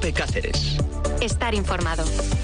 COPE Cáceres. Estar informado.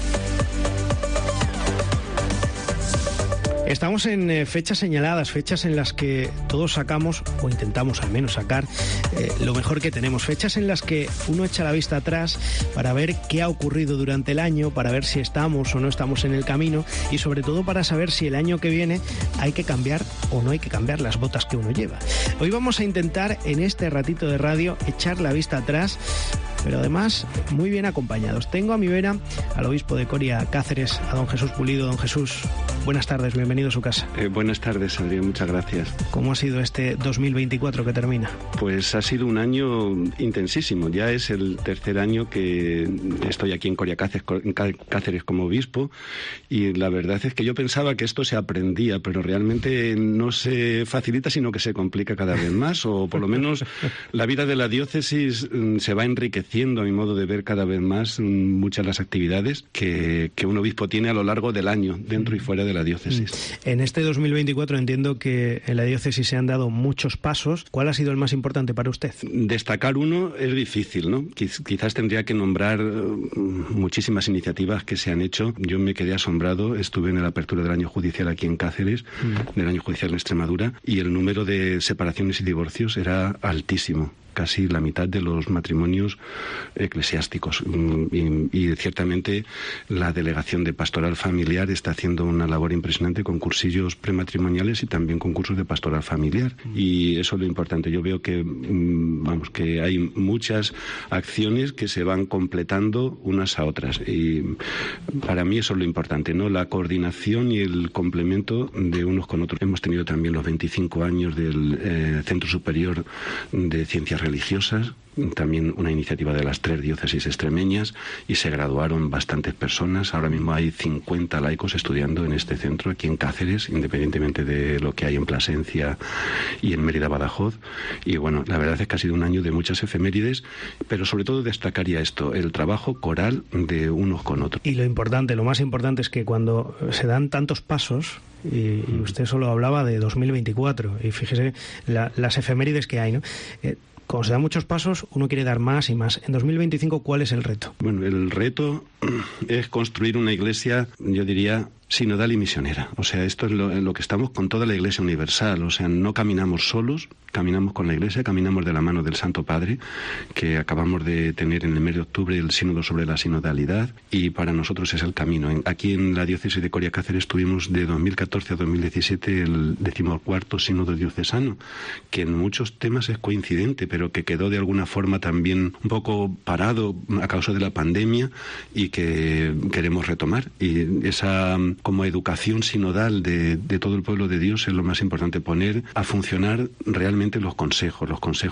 Estamos en fechas señaladas, fechas en las que todos sacamos, o intentamos al menos sacar, lo mejor que tenemos. Fechas en las que uno echa la vista atrás para ver qué ha ocurrido durante el año, para ver si estamos o no estamos en el camino y sobre todo para saber si el año que viene hay que cambiar o no hay que cambiar las botas que uno lleva. Hoy vamos a intentar en este ratito de radio echar la vista atrás, pero además muy bien acompañados. Tengo a mi vera al obispo de Coria Cáceres, a don Jesús Pulido. Don Jesús, buenas tardes, bienvenido a su casa. Buenas tardes, Adrián, muchas gracias. ¿Cómo ha sido este 2024 que termina? Pues ha sido un año intensísimo. Ya es el tercer año que estoy aquí en Coria Cáceres como obispo, y la verdad es que yo pensaba que esto se aprendía, pero realmente no se facilita, sino que se complica cada vez más, o por lo menos la vida de la diócesis se va enriqueciendo, a mi modo de ver, cada vez más muchas las actividades que un obispo tiene a lo largo del año, dentro y fuera de la diócesis. En este 2024 entiendo que en la diócesis se han dado muchos pasos. ¿Cuál ha sido el más importante para usted? Destacar uno es difícil, ¿no? Quizás tendría que nombrar muchísimas iniciativas que se han hecho. Yo me quedé asombrado, estuve en la apertura del año judicial aquí en Cáceres, del año judicial en Extremadura, y el número de separaciones y divorcios era altísimo. Casi la mitad de los matrimonios eclesiásticos. Y ciertamente la Delegación de Pastoral Familiar está haciendo una labor impresionante con cursillos prematrimoniales y también con cursos de pastoral familiar. Y eso es lo importante. Yo veo que, que hay muchas acciones que se van completando unas a otras. Y para mí eso es lo importante, ¿no? La coordinación y el complemento de unos con otros. Hemos tenido también los 25 años del Centro Superior de Ciencias Religiosas, también una iniciativa de las 3 diócesis extremeñas, y se graduaron bastantes personas. Ahora mismo hay 50 laicos estudiando en este centro aquí en Cáceres, independientemente de lo que hay en Plasencia y en Mérida, Badajoz. Y bueno, la verdad es que ha sido un año de muchas efemérides, pero sobre todo destacaría esto, el trabajo coral de unos con otros. Y lo importante, lo más importante es que cuando se dan tantos pasos, y usted solo hablaba de 2024, y fíjese las efemérides que hay, ¿no? Cuando se dan muchos pasos, uno quiere dar más y más. En 2025, ¿cuál es el reto? Bueno, el reto es construir una iglesia, yo diría, sinodal y misionera. O sea, esto es lo que estamos con toda la Iglesia universal. O sea, no caminamos solos, caminamos con la Iglesia, caminamos de la mano del Santo Padre, que acabamos de tener en el mes de octubre el sínodo sobre la sinodalidad, y para nosotros es el camino. Aquí en la diócesis de Coria Cáceres tuvimos de 2014 a 2017 el 14º sínodo diocesano, que en muchos temas es coincidente, pero que quedó de alguna forma también un poco parado a causa de la pandemia, y que queremos retomar. Y esa como educación sinodal de todo el pueblo de Dios es lo más importante, poner a funcionar realmente los consejos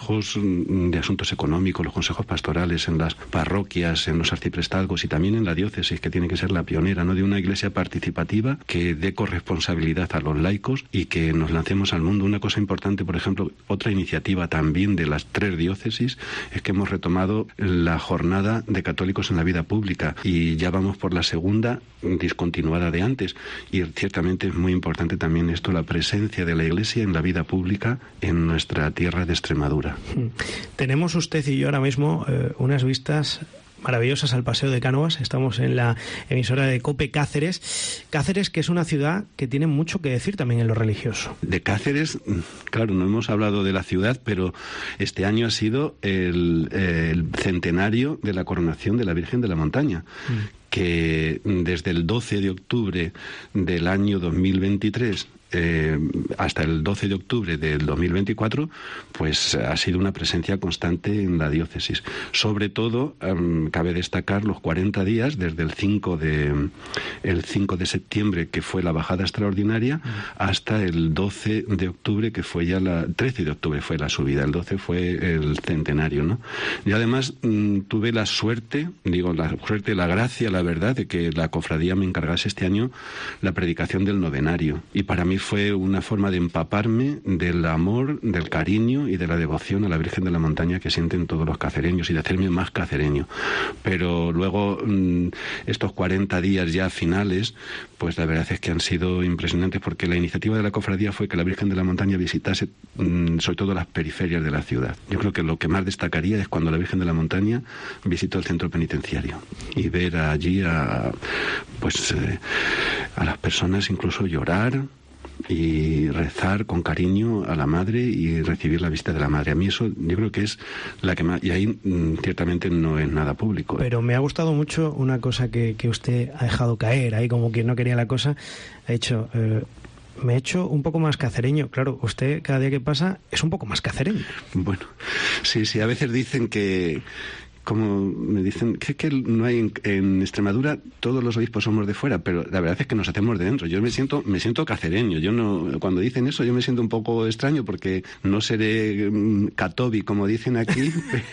de asuntos económicos, los consejos pastorales en las parroquias, en los arciprestazgos y también en la diócesis, que tiene que ser la pionera, ¿no?, de una iglesia participativa que dé corresponsabilidad a los laicos y que nos lancemos al mundo. Una cosa importante, por ejemplo, otra iniciativa también de las 3 diócesis, es que hemos retomado la jornada de católicos en la vida pública, y ya vamos por la segunda, discontinuada de antes, y ciertamente es muy importante también esto, la presencia de la Iglesia en la vida pública en nuestra tierra de Extremadura. Tenemos usted y yo ahora mismo unas vistas maravillosas al Paseo de Cánovas. Estamos en la emisora de COPE Cáceres. Cáceres, que es una ciudad que tiene mucho que decir también en lo religioso. De Cáceres, claro, no hemos hablado de la ciudad, pero este año ha sido el centenario de la coronación de la Virgen de la Montaña, que desde el 12 de octubre del año 2023 hasta el 12 de octubre del 2024, pues ha sido una presencia constante en la diócesis. Sobre todo, cabe destacar los 40 días, desde el 5 de septiembre, que fue la bajada extraordinaria, hasta el 12 de octubre, que fue ya 13 de octubre fue la subida, el 12 fue el centenario, ¿no? Y además tuve la gracia, la verdad, de que la cofradía me encargase este año la predicación del novenario. Y para mí fue una forma de empaparme del amor, del cariño y de la devoción a la Virgen de la Montaña que sienten todos los cacereños y de hacerme más cacereño. Pero luego estos 40 días ya finales, pues la verdad es que han sido impresionantes, porque la iniciativa de la cofradía fue que la Virgen de la Montaña visitase sobre todo las periferias de la ciudad. Yo creo que lo que más destacaría es cuando la Virgen de la Montaña visitó el centro penitenciario y ver allí a las personas incluso llorar y rezar con cariño a la Madre y recibir la visita de la Madre. A mí eso yo creo que es la que más... Y ahí ciertamente no es nada público. Pero me ha gustado mucho una cosa que usted ha dejado caer, ahí como quien no quería la cosa, ha hecho... me he hecho un poco más cacereño. Claro, usted cada día que pasa es un poco más cacereño. Bueno, sí, a veces dicen que... Como me dicen, que no hay en Extremadura, todos los obispos somos de fuera, pero la verdad es que nos hacemos de dentro. Yo me siento cacereño. Yo no, cuando dicen eso, yo me siento un poco extraño, porque no seré catobi, como dicen aquí,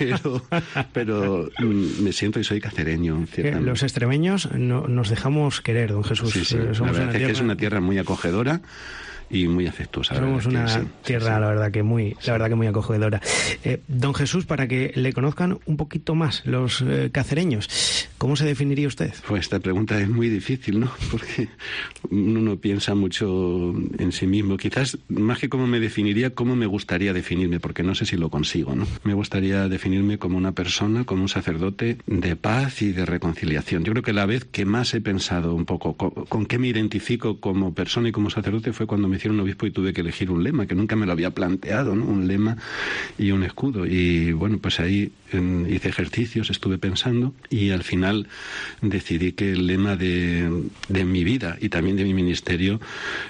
pero me siento y soy cacereño, ciertamente. Los extremeños nos dejamos querer, don Jesús. Sí. La verdad es que es una tierra muy acogedora y muy afectuosa. Somos una tierra, la verdad que muy acogedora. Don Jesús, para que le conozcan un poquito más los cacereños, ¿cómo se definiría usted? Pues esta pregunta es muy difícil, ¿no? Porque uno no piensa mucho en sí mismo. Quizás, más que cómo me definiría, cómo me gustaría definirme, porque no sé si lo consigo, ¿no? Me gustaría definirme como una persona, como un sacerdote de paz y de reconciliación. Yo creo que la vez que más he pensado un poco con qué me identifico como persona y como sacerdote fue cuando me hicieron obispo y tuve que elegir un lema, que nunca me lo había planteado, ¿no? Un lema y un escudo. Y bueno, pues ahí hice ejercicios, estuve pensando y al final decidí que el lema de mi vida y también de mi ministerio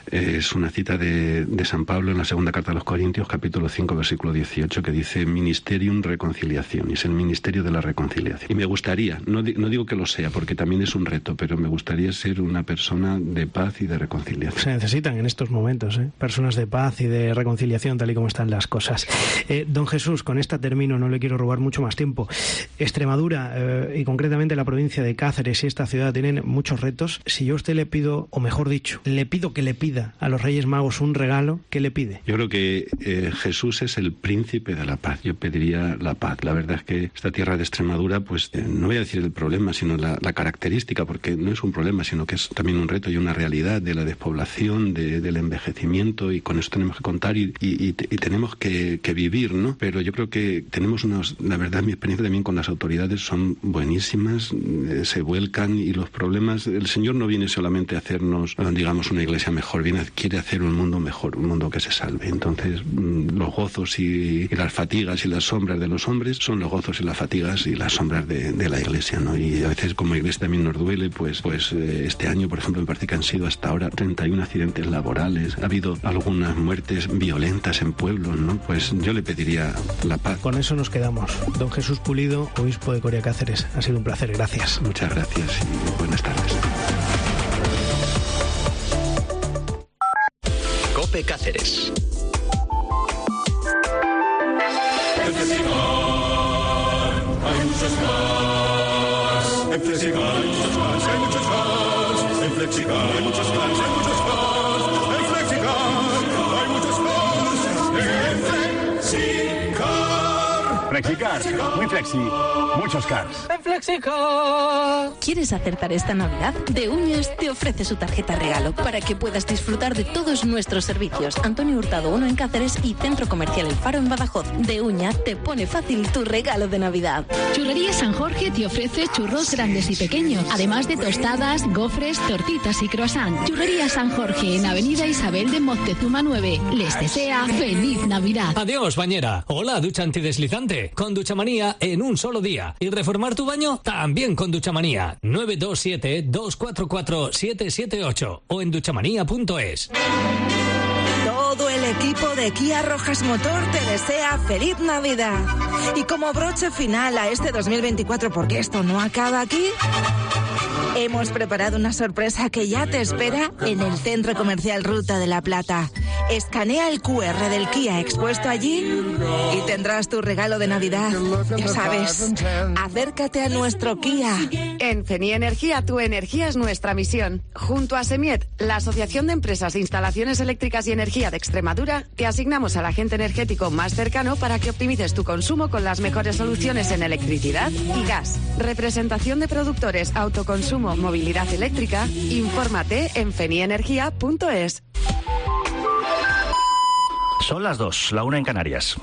es una cita de San Pablo en la segunda carta a los Corintios, capítulo 5, versículo 18, que dice: Ministerium Reconciliación, y es el ministerio de la reconciliación. Y me gustaría, no digo que lo sea, porque también es un reto, pero me gustaría ser una persona de paz y de reconciliación. Se necesitan en estos momentos personas de paz y de reconciliación, tal y como están las cosas. Don Jesús, con esta termino, no le quiero robar mucho más tiempo. Extremadura y concretamente la provincia de Cáceres y esta ciudad tienen muchos retos. Si yo a usted le pido, o mejor dicho, le pido que le pida a los Reyes Magos un regalo, ¿qué le pide? Yo creo que Jesús es el príncipe de la paz. Yo pediría la paz. La verdad es que esta tierra de Extremadura, pues no voy a decir el problema, sino la característica, porque no es un problema, sino que es también un reto y una realidad de la despoblación, del envejecimiento, y con eso tenemos que contar y tenemos que vivir, ¿no? Pero yo creo que tenemos la verdad, mi experiencia también con las autoridades son buenísimas, se vuelcan, y los problemas, el Señor no viene solamente a hacernos, digamos, una iglesia mejor, quiere hacer un mundo mejor, un mundo que se salve. Entonces, los gozos y las fatigas y las sombras de los hombres son los gozos y las fatigas y las sombras de la iglesia, ¿no? Y a veces como iglesia también nos duele, pues este año, por ejemplo, me parece que han sido hasta ahora 31 accidentes laborales, ha habido algunas muertes violentas en pueblos, ¿no? Pues yo le pediría la paz. Con eso nos quedamos. Don Jesús Pulido, obispo de Coria Cáceres, ha sido un placer, gracias. Muchas gracias y buenas tardes. COPE Cáceres. En Flexicar hay muchos más. En Flexicar hay muchos más, hay muchos más. En Flexicar hay muchos más, hay muchos más. En Flexicar hay muchos más. En Flexicar. Flexicar, muy flexi, muchos cars. En Flexicar. ¿Quieres acertar esta Navidad? De Uñas te ofrece su tarjeta regalo para que puedas disfrutar de todos nuestros servicios. Antonio Hurtado 1 en Cáceres y Centro Comercial El Faro en Badajoz. De Uña te pone fácil tu regalo de Navidad. Churrería San Jorge te ofrece churros grandes y pequeños, además de tostadas, gofres, tortitas y croissant. Churrería San Jorge en Avenida Isabel de Moctezuma 9. Les desea feliz Navidad. Adiós, bañera. Hola, ducha antideslizante. Con Duchamanía en un solo día. ¿Y reformar tu baño? También con Duchamanía. 927-244-778 o en duchamanía.es. Todo el equipo de Kia Rojas Motor te desea feliz Navidad. Y como broche final a este 2024, porque esto no acaba aquí, Hemos preparado una sorpresa que ya te espera en el Centro Comercial Ruta de la Plata. Escanea el QR del Kia expuesto allí y tendrás tu regalo de Navidad. Ya sabes, acércate a nuestro Kia. En Feni Energía, tu energía es nuestra misión. Junto a Semiet, la Asociación de Empresas e Instalaciones Eléctricas y Energía de Extremadura, te asignamos al agente energético más cercano para que optimices tu consumo con las mejores soluciones en electricidad y gas. Representación de productores, autoconsumo, movilidad eléctrica. Infórmate en fenienergia.es. Son las 2, la 1 en Canarias.